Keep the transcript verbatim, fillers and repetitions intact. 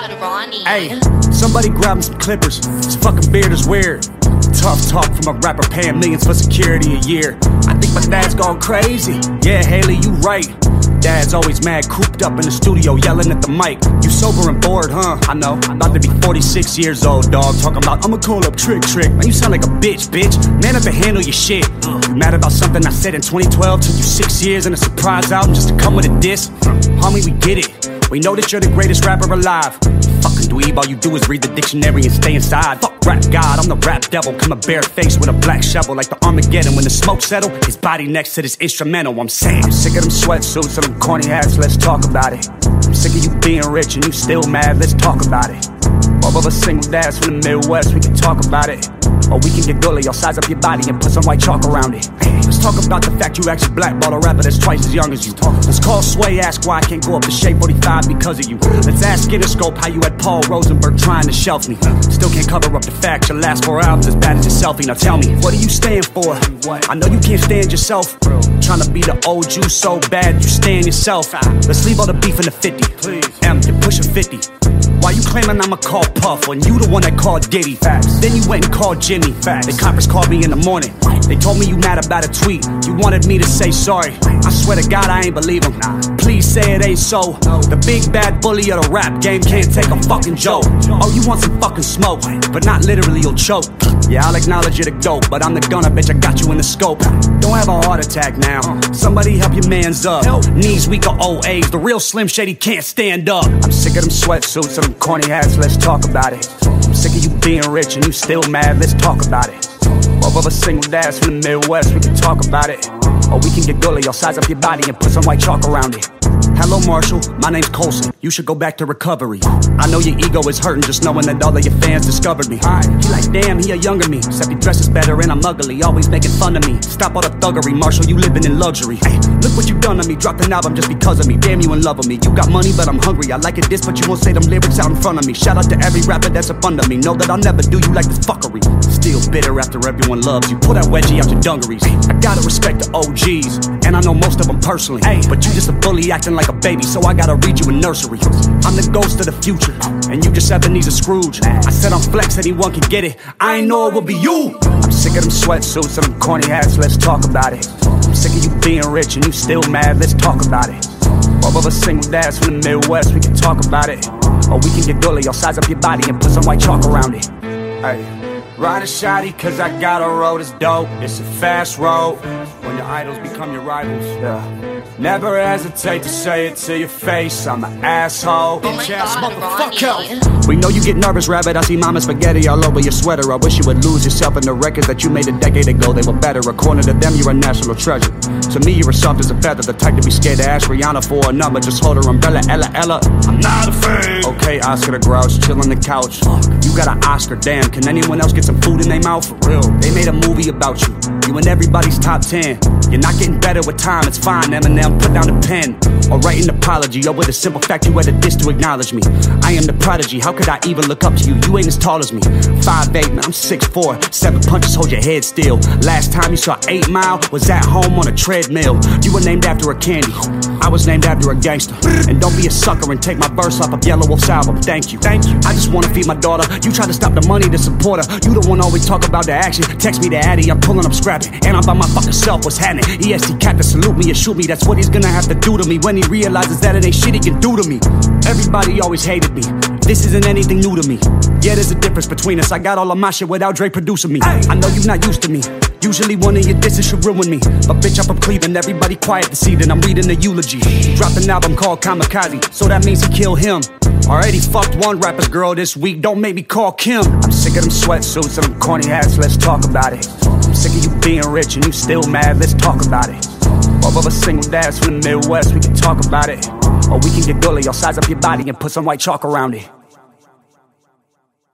God, Ronnie. Hey, somebody grab me some clippers. This fucking beard is weird. Tough talk from a rapper paying millions for security a year. I think my dad's gone crazy. Yeah, Haley, you right. Dad's always mad, cooped up in the studio, yelling at the mic. You sober and bored, huh? I know. I'm about to be forty-six years old, dog. Talking about, I'ma call up Trick Trick. Man, you sound like a bitch, bitch. Man up and handle your shit. You mad about something I said in twenty twelve? Took you six years and a surprise album just to come with a diss? Homie, we get it. We know that you're the greatest rapper alive. Fucking dweeb, all you do is read the dictionary and stay inside. Fuck rap god, I'm the rap devil. Come a bare face with a black shovel like the Armageddon. When the smoke settle, his body next to this instrumental. I'm saying, I'm sick of them sweatsuits and them corny hats, let's talk about it. I'm sick of you being rich and you still mad, let's talk about it. Both of us single dads from the Midwest, we can talk about it. Or we can get gully, I'll size up your body and put some white chalk around it. Let's talk about the fact you actually blackball a rapper that's twice as young as you. Let's call Sway, ask why I can't go up to Shea forty-five because of you. Let's ask Interscope how you had Paul Rosenberg trying to shelf me. Still can't cover up the fact your last four albums as bad as your selfie. Now tell me, what do you stand for? I know you can't stand yourself. Trying to be the old you so bad you stand yourself. Let's leave all the beef in the fifty. M, you're pushing fifty. Why you claiming I'ma call Puff when you the one that called Diddy? Facts. Then you went and called Jimmy. Facts. The coppers called me in the morning. They told me you mad about a tweet. You wanted me to say sorry. I swear to God I ain't believe them. Please say it ain't so. The big bad bully of the rap game can't take a fucking joke. Oh, you want some fucking smoke, but not literally, you'll choke. Yeah, I'll acknowledge you're the dope, but I'm the gunner, bitch, I got you in the scope. Don't have a heart attack now. Somebody help your mans up. Knees weak or old age. The real Slim Shady can't stand up. I'm sick of them sweatsuits and them corny hats, let's talk about it. I'm sick of you being rich and you still mad, let's talk about it. Both of us single dads from the Midwest, we can talk about it. Or we can get gully, I'll size up your body and put some white chalk around it. Hello Marshall, my name's Colson. You should go back to recovery. I know your ego is hurting just knowing that all of your fans discovered me. He like, damn, he a younger me. Except he dresses better and I'm ugly, always making fun of me. Stop all the thuggery, Marshall, you living in luxury. Hey, look what you done to me, dropped an album just because of me. Damn, you in love with me. You got money, but I'm hungry. I like it this, but you won't say them lyrics out in front of me. Shout out to every rapper that's up under me. Know that I'll never do you like this fuckery. Still bitter after everyone loves you. Pull that wedgie out your dungarees. I gotta respect the O Gs, and I know most of them personally. Hey, but you just a bully acting like a baby, so I gotta read you in nursery. I'm the ghost of the future, and you just Ebenezer Scrooge. I said I'm flex, anyone can get it. I ain't know it would be you. I'm sick of them sweatsuits and them corny hats, let's talk about it. I'm sick of you being rich and you still mad, let's talk about it. Both of us single dads from the Midwest, we can talk about it. Or we can get gully, I'll size up your body and put some white chalk around it. Hey, ride a shotty cause I got a road that's dope. It's a fast road when your idols become your rivals. Yeah. Never hesitate to say it to your face. I'm an asshole. Oh my God, Motherfucker. We know you get nervous, rabbit. I see mama spaghetti all over your sweater. I wish you would lose yourself in the records that you made a decade ago. They were better. According to them, you're a national treasure. To me, you're as soft as a feather. The type to be scared to ask Rihanna for a number. Just hold her umbrella, Ella, Ella. I'm not a fan. Okay, Oscar the Grouch, chill on the couch. You got an Oscar, damn. Can anyone else get some food in their mouth? For real. They made a movie about you. You in everybody's top ten. You're not getting better with time, it's fine. Eminem, put down the pen. Or write an apology, or with a simple fact you had a diss to acknowledge me. I am the prodigy, how could I even look up to you? You ain't as tall as me. five eight, man, I'm six four. Seven punches, hold your head still. Last time you saw eight mile was at home on a treadmill. You were named after a candy, I was named after a gangster. And don't be a sucker and take my verse off of Yellow Wolf's album. Thank you, thank you. I just wanna feed my daughter. You try to stop the money to support her. You the one always talk about the action. Text me the addy, I'm pulling up scrapping. And I'm by my fucking self, what's happening? E S T cat to salute me or shoot me. That's what he's gonna have to do to me when he realizes that it ain't shit he can do to me. Everybody always hated me. This isn't anything new to me. Yeah, there's a difference between us. I got all of my shit without Dre producing me. I know you're not used to me. Usually one of your disses should ruin me. But bitch, I'm from Cleveland, everybody quiet this evening. I'm reading the eulogy. He dropped an album called Kamikaze, so that means he killed him. Already fucked one rapper's girl this week, don't make me call Kim. I'm sick of them sweatsuits and them corny hats, let's talk about it. I'm sick of you being rich and you still mad, let's talk about it. Both of us single dads from the Midwest, we can talk about it. Or we can get gully, I'll size up your body and put some white chalk around it.